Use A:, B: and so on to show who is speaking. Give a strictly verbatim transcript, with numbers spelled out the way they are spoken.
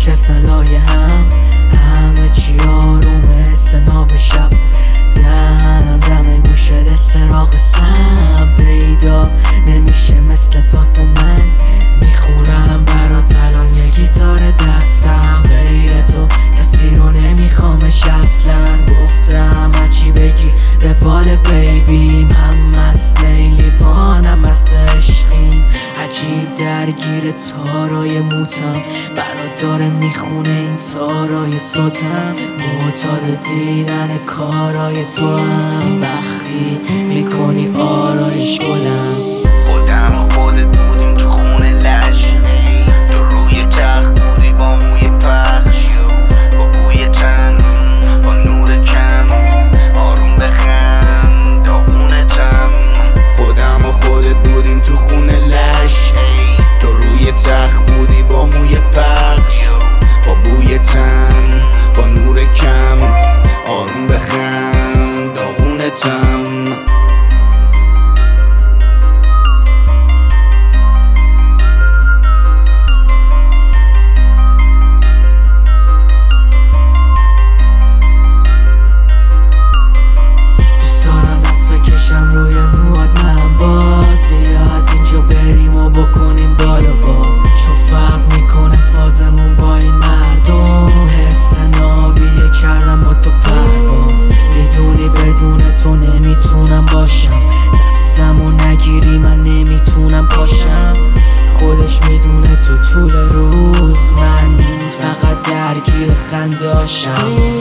A: شفتن لایه هم، همه چی آرومه مثل ناب شب. دهنم دم گوشه استراق سم، پیدا نمیشه مثل پاس من. میخونم برات الان یه گیتار دستم، غیر تو کسی رو نمیخوامش اصلا. گفتم هرچی بگی روال بیبی، من مست لیوانم مست عشقیم. عجیب درگیر تارای موتم، برات داره میخونه این تارای صوتم. معتاد دیدن کارای تو هم، وقتی میکنی آرایش گلم.
B: خودم و خودت بودیم تو خونه لش، تو روی تخت بودی با موی پخش، با بوی تن با نور کم، آروم بخند داغونتم. خودم و خودت بودیم تو خونه لش، تو روی تخت بودی با موی پخش، با بوی تن با نور کم، آروم بخند داغونتم.
A: روی مواد من باز، بیا از اینجا بریم و بکنیم بالا باز. چون فرق میکنه فازمون با این مردم، حس ناویه کردم با تو پرواز. میدونی بدون تو نمیتونم باشم، دستمو نگیری من نمیتونم پاشم. خودش میدونه تو طول روز من فقط درگیر خنداشم.